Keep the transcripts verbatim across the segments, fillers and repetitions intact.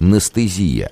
Анестезия.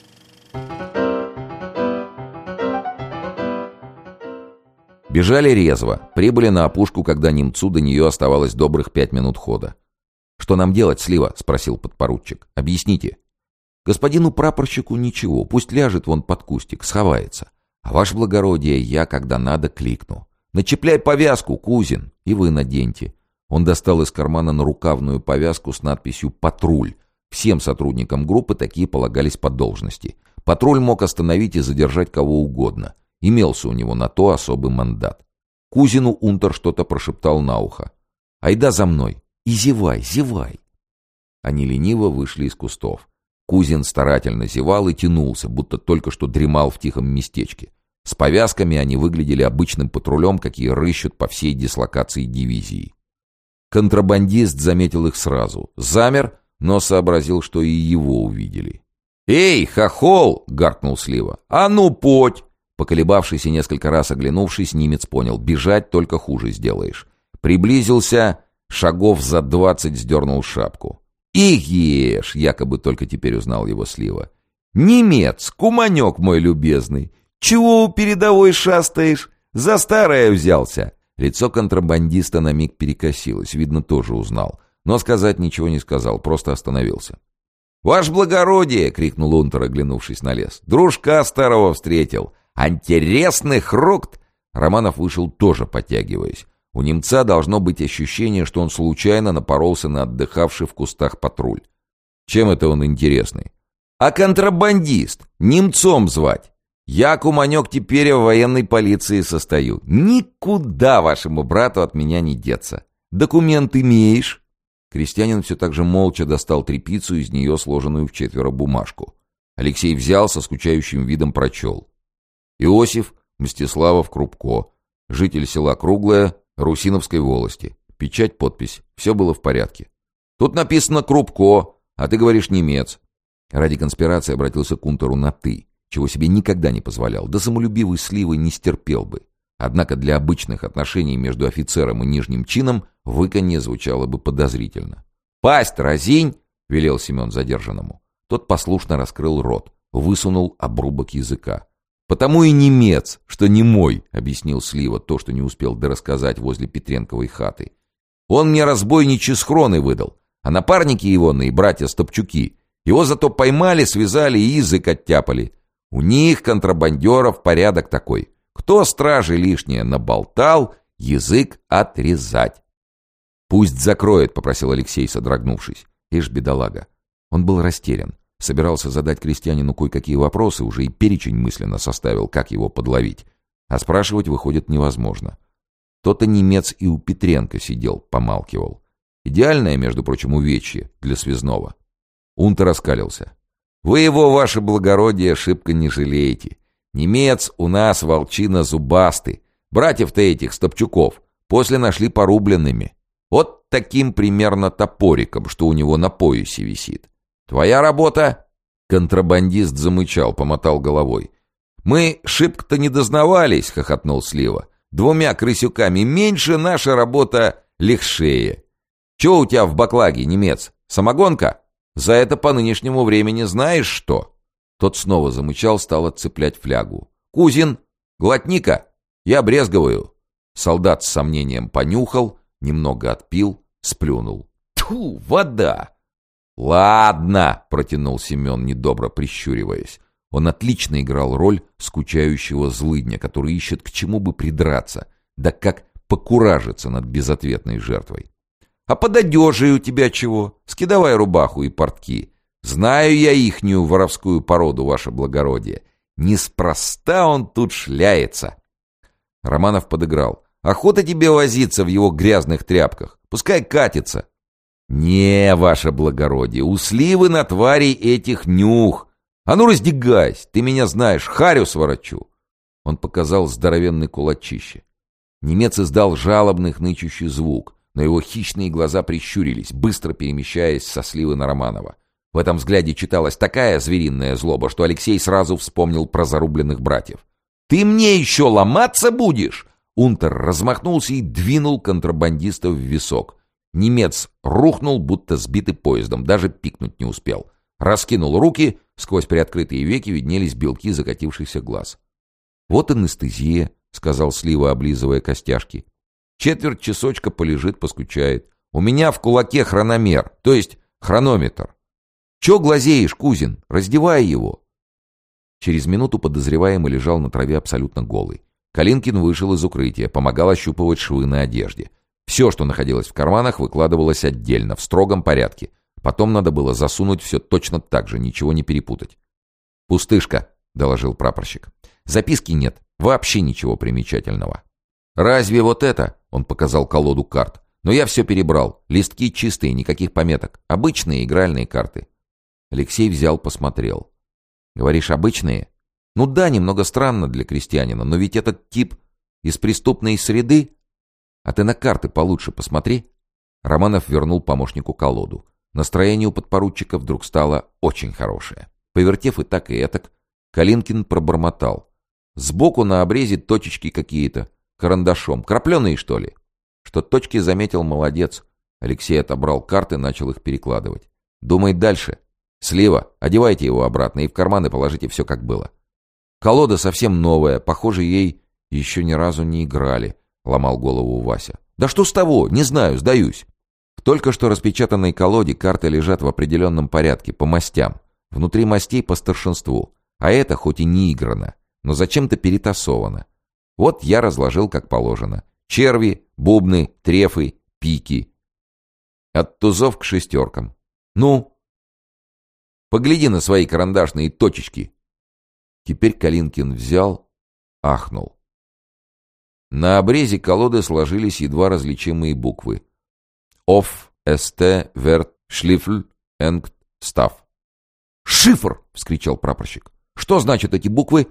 Бежали резво, прибыли на опушку, когда немцу до нее оставалось добрых пять минут хода. «Что нам делать, Слива?» — спросил подпоручик. «Объясните». «Господину прапорщику ничего, пусть ляжет вон под кустик, сховается. А ваше благородие, я, когда надо, кликну. Начепляй повязку, Кузин, и вы наденьте». Он достал из кармана нарукавную повязку с надписью «Патруль». Всем сотрудникам группы такие полагались по должности. Патруль мог остановить и задержать кого угодно. Имелся у него на то особый мандат. Кузину унтер что-то прошептал на ухо. «Айда за мной! И зевай, зевай!» Они лениво вышли из кустов. Кузин старательно зевал и тянулся, будто только что дремал в тихом местечке. С повязками они выглядели обычным патрулем, какие рыщут по всей дислокации дивизии. Контрабандист заметил их сразу. Замер, но сообразил, что и его увидели. «Эй, хохол!» — гаркнул Слива. «А ну, подь!» Поколебавшись и несколько раз оглянувшись, немец понял. Бежать только хуже сделаешь. Приблизился, шагов за двадцать сдернул шапку. «Их ешь!» — якобы только теперь узнал его Слива. «Немец, куманек мой любезный! Чего у передовой шастаешь? За старое взялся!» Лицо контрабандиста на миг перекосилось, видно, тоже узнал. Но сказать ничего не сказал, просто остановился. «Ваше благородие!» — крикнул унтер, оглянувшись на лес. «Дружка старого встретил! Интересных рук!» Романов вышел тоже подтягиваясь. У немца должно быть ощущение, что он случайно напоролся на отдыхавший в кустах патруль. Чем это он интересный? «А контрабандист! Немцом звать! Я, куманек, теперь в военной полиции состою. Никуда вашему брату от меня не деться. Документ имеешь?» Крестьянин все так же молча достал тряпицу, из нее сложенную в четверо бумажку. Алексей взял, со скучающим видом прочел. Иосиф Мстиславов Крупко, житель села Круглое, Русиновской волости. Печать, подпись. Все было в порядке. «Тут написано Крупко, а ты говоришь немец». Ради конспирации обратился к унтеру на «ты», чего себе никогда не позволял, да самолюбивый Слива не стерпел бы. Однако для обычных отношений между офицером и нижним чином выканье звучало бы подозрительно. «Пасть разинь!» — велел Семен задержанному. Тот послушно раскрыл рот, высунул обрубок языка. «Потому и немец, что не мой», — объяснил Слива то, что не успел дорассказать возле Петренковой хаты. «Он мне разбойничьи схроны выдал, а напарники его, и братья Стопчуки, его зато поймали, связали и язык оттяпали. У них, контрабандеров, порядок такой. Кто стражи лишнее наболтал, язык отрезать». «Пусть закроет», — попросил Алексей, содрогнувшись. Ишь, бедолага. Он был растерян. Собирался задать крестьянину кое-какие вопросы, уже и перечень мысленно составил, как его подловить. А спрашивать, выходит, невозможно. То-то немец и у Петренко сидел, помалкивал. Идеальное, между прочим, увечье для связного. Унтер раскалился. «Вы его, ваше благородие, шибко не жалеете. Немец у нас волчина зубастый. Братьев-то этих, Стопчуков, после нашли порубленными. Вот таким примерно топориком, что у него на поясе висит. Твоя работа?» Контрабандист замычал, помотал головой. «Мы шибко-то не дознавались», — хохотнул Слива. «Двумя крысюками меньше, наша работа легшее. Чего у тебя в баклаге, немец? Самогонка? За это по нынешнему времени знаешь что?» Тот снова замычал, стал отцеплять флягу. «Кузин, глотни-ка, я брезговаю». Солдат с сомнением понюхал, немного отпил, сплюнул. «Тьфу, вода!» «Ладно», — протянул Семен, недобро прищуриваясь. Он отлично играл роль скучающего злыдня, который ищет к чему бы придраться, да как покуражиться над безответной жертвой. «А под одежей у тебя чего? Скидывай рубаху и портки. Знаю я ихнюю воровскую породу, ваше благородие. Неспроста он тут шляется». Романов подыграл. «Охота тебе возиться в его грязных тряпках. Пускай катится». «Не, ваше благородие, у Сливы на тварей этих нюх. А ну раздягайся, ты меня знаешь, харю сворочу». Он показал здоровенный кулачище. Немец издал жалобный хнычущий звук, но его хищные глаза прищурились, быстро перемещаясь со Сливы на Романова. В этом взгляде читалась такая звериная злоба, что Алексей сразу вспомнил про зарубленных братьев. «Ты мне еще ломаться будешь?» Унтер размахнулся и двинул контрабандиста в висок. Немец рухнул, будто сбитый поездом, даже пикнуть не успел. Раскинул руки, сквозь приоткрытые веки виднелись белки закатившихся глаз. «Вот анестезия», — сказал Слива, облизывая костяшки. «Четверть часочка полежит, поскучает. У меня в кулаке хрономер, то есть хронометр. Че глазеешь, Кузин? Раздевай его». Через минуту подозреваемый лежал на траве абсолютно голый. Калинкин вышел из укрытия, помогал ощупывать швы на одежде. Все, что находилось в карманах, выкладывалось отдельно, в строгом порядке. Потом надо было засунуть все точно так же, ничего не перепутать. «Пустышка», — доложил прапорщик. «Записки нет, вообще ничего примечательного». «Разве вот это?» — он показал колоду карт. «Но я все перебрал. Листки чистые, никаких пометок. Обычные игральные карты». Алексей взял, посмотрел. «Говоришь, обычные?» «Ну да, немного странно для крестьянина, но ведь этот тип из преступной среды...» «А ты на карты получше посмотри». Романов вернул помощнику колоду. Настроение у подпоручика вдруг стало очень хорошее. Повертев и так, и этак, Калинкин пробормотал. «Сбоку на обрезе точечки какие-то. Карандашом. Крапленые, что ли?» Что точки заметил, молодец. Алексей отобрал карты, начал их перекладывать. «Думай дальше. Слива, одевайте его обратно и в карманы положите все, как было». «Колода совсем новая. Похоже, ей еще ни разу не играли», — ломал голову Вася. «Да что с того? Не знаю, сдаюсь». В только что распечатанной колоде карты лежат в определенном порядке, по мастям. Внутри мастей по старшинству. А это хоть и не играно, но зачем-то перетасовано. Вот я разложил как положено. Черви, бубны, трефы, пики. От тузов к шестеркам. Ну? Погляди на свои карандашные точечки. Теперь Калинкин взял, ахнул. На обрезе колоды сложились едва различимые буквы. Оф, ст, верт, шлифль, энгт, став. «Шифр!» — вскричал прапорщик. «Что значат эти буквы?»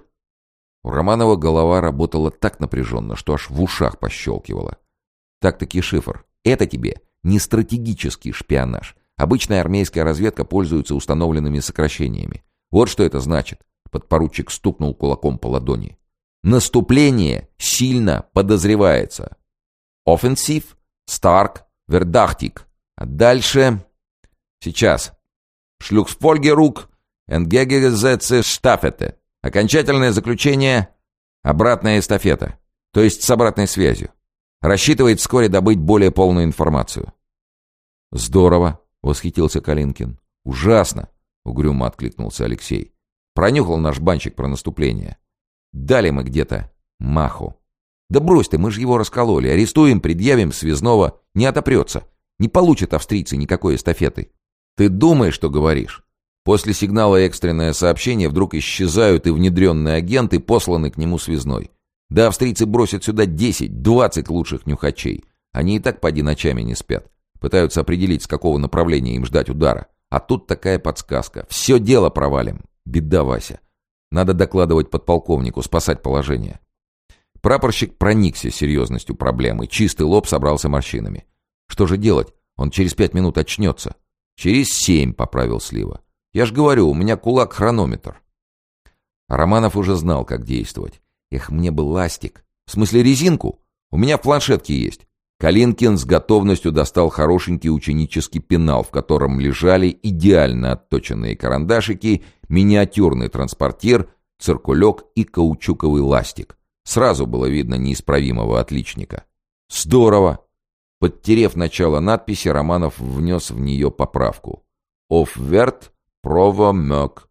У Романова голова работала так напряженно, что аж в ушах пощелкивала. Так-таки шифр. Это тебе не стратегический шпионаж. Обычная армейская разведка пользуется установленными сокращениями. Вот что это значит. Подпоручик стукнул кулаком по ладони. Наступление сильно подозревается. Offensive, stark, verdachtig. А дальше... Сейчас. Шлюхсфольгерук, энгегезеце штафете. Окончательное заключение — обратная эстафета, то есть с обратной связью. Рассчитывает вскоре добыть более полную информацию. «Здорово!» — восхитился Калинкин. «Ужасно!» — угрюмо откликнулся Алексей. «Пронюхал наш банщик про наступление. Дали мы где-то маху. Да брось ты, мы же его раскололи. Арестуем, предъявим, связного. Не отопрется. Не получат австрийцы никакой эстафеты. Ты думаешь, что говоришь?» После сигнала экстренное сообщение вдруг исчезают и внедренный агент, и посланный к нему связной. Да австрийцы бросят сюда десять-двадцать лучших нюхачей. Они и так поди ночами не спят. Пытаются определить, с какого направления им ждать удара. А тут такая подсказка. Все дело провалим. Беда, Вася. Надо докладывать подполковнику, спасать положение. Прапорщик проникся серьезностью проблемы. Чистый лоб собрался морщинами. Что же делать? Он через пять минут очнется. Через семь, поправил Слива. Я ж говорю, у меня кулак-хронометр. Романов уже знал, как действовать. Эх, мне бы ластик. В смысле резинку? У меня в планшетке есть. Калинкин с готовностью достал хорошенький ученический пенал, в котором лежали идеально отточенные карандашики, миниатюрный транспортир, циркулек и каучуковый ластик. Сразу было видно неисправимого отличника. Здорово! Подтерев начало надписи, Романов внес в нее поправку. «Офверт прово мёк.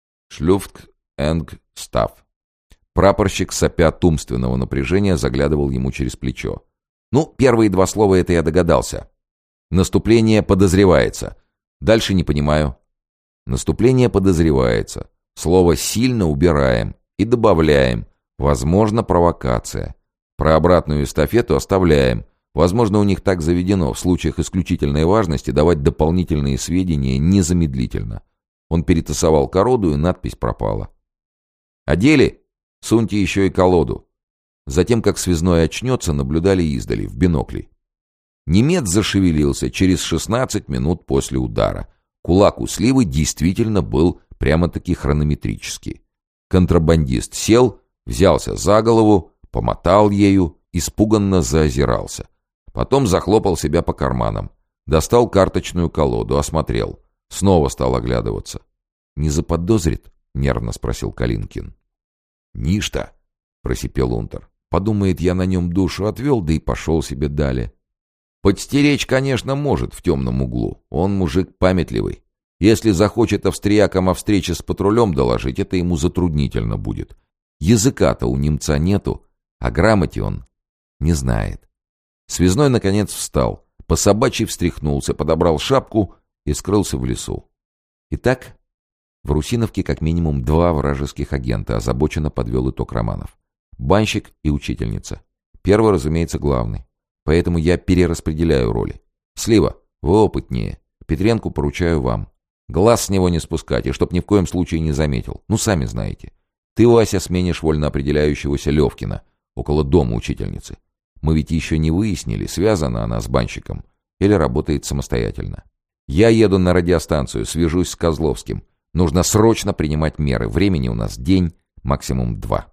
Шлюфт энг став». Прапорщик, сопя от умственного напряжения, заглядывал ему через плечо. «Ну, первые два слова это я догадался. Наступление подозревается. Дальше не понимаю». «Наступление подозревается. Слово «сильно» убираем и добавляем. Возможно, провокация. Про обратную эстафету оставляем. Возможно, у них так заведено в случаях исключительной важности давать дополнительные сведения незамедлительно». Он перетасовал колоду, и надпись пропала. «Одели? Суньте еще и колоду». Затем, как связной очнется, наблюдали издали, в бинокли. Немец зашевелился через шестнадцать минут после удара. Кулак у Сливы действительно был прямо-таки хронометрический. Контрабандист сел, взялся за голову, помотал ею, испуганно заозирался. Потом захлопал себя по карманам. Достал карточную колоду, осмотрел. Снова стал оглядываться. «Не заподозрит?» — нервно спросил Калинкин. «Ничто», — просипел Унтер. «Подумает, я на нем душу отвел, да и пошел себе далее. Подстеречь, конечно, может в темном углу. Он мужик памятливый. Если захочет австриякам о встрече с патрулем доложить, это ему затруднительно будет. Языка-то у немца нету, а грамоте он не знает». Связной, наконец, встал, по собачьи встряхнулся, подобрал шапку и скрылся в лесу. Итак, в Русиновке как минимум два вражеских агента, озабоченно подвел итог Романов. Банщик и учительница. Первый, разумеется, главный. Поэтому я перераспределяю роли. Слива, вы опытнее. Петренку поручаю вам. Глаз с него не спускать, и чтоб ни в коем случае не заметил. Ну, сами знаете. Ты, Вася, сменишь вольно определяющегося Левкина около дома учительницы. Мы ведь еще не выяснили, связана она с банщиком или работает самостоятельно. Я еду на радиостанцию, свяжусь с Козловским. Нужно срочно принимать меры. Времени у нас день, максимум два.